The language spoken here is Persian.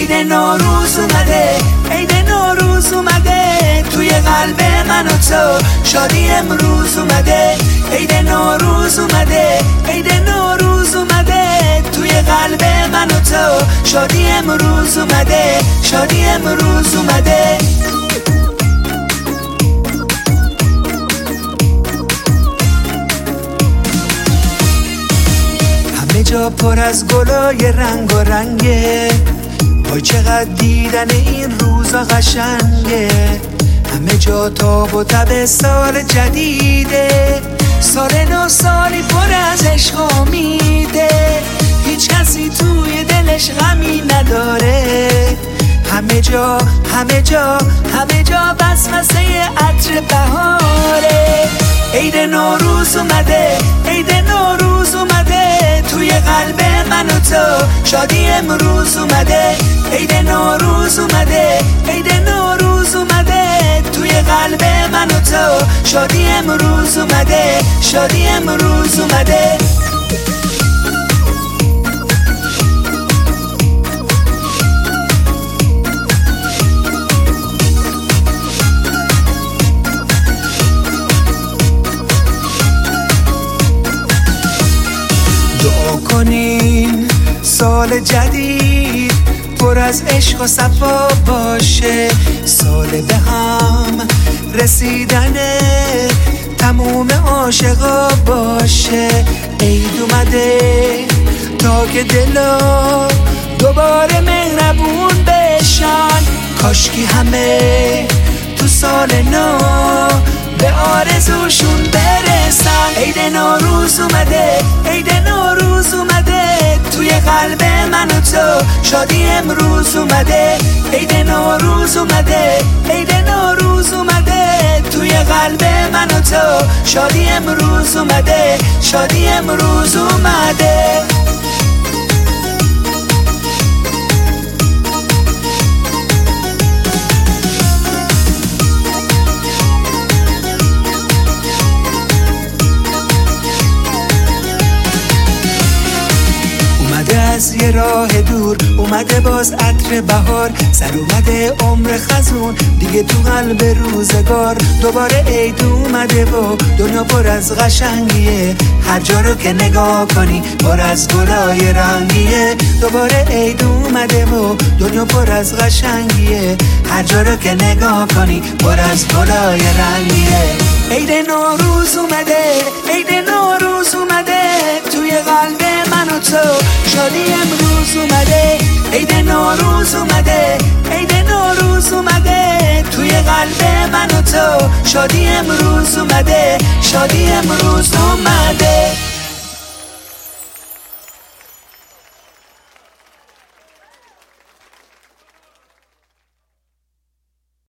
عید نوروز اومده، عید نوروز اومده، توی قلب من و تو شادی امروز اومده. عید نوروز اومده، عید نوروز اومده، توی قلب من و تو شادی امروز اومده، شادی امروز اومده. همه جا پر از گلای رنگ و رنگه، وای چقدر دیدن این روزا قشنگه. همه جا تاب و تب سال جدیده، سال نو سالی پر از عشق و امیده، هیچ کسی توی دلش غمی نداره. همه جا همه جا همه جا وسوسه عطر بهاره. عید نوروز اومده، عید نوروز اومده، توی قلب من و تو شادی امروز اومده. عید نوروز اومده، عید نوروز اومده، توی قلب من و تو شادی امروز اومده، شادی امروز اومده. دعا کنین سال جدید پر از عشق و صفا باشه، سال به هم رسیدن تموم عاشقا باشه. عید اومده تا که دلا دوباره مهربون بشن، کاشکی همه تو سال نو به آرزوشون برسن. عید نوروز اومده، عید نوروز اومده، توی قلب من و تو شادی امروز اومده. عید نوروز اومده، عید نوروز اومده، توی قلب من و تو شادی امروز اومده، شادی امروز اومده. از یه راه دور اومده باز عطر بهار، سر اومده عمر خزون دیگه تو قلب روزگار. دوباره عید اومده و دنیا پر از قشنگیه، هر جا رو که نگاه کنی پر از گلای رنگیه. دوباره عید اومده و دنیا پر از قشنگیه، هر جا رو که نگاه کنی پر از گلای رنگیه. عید نوروز اومده، عید نوروز اومده، توی قلب من و تو شادی امروز اومده. عید نوروز اومده، عید نوروز اومده، توی قلب من و تو شادی امروز اومده، شادی امروز اومده.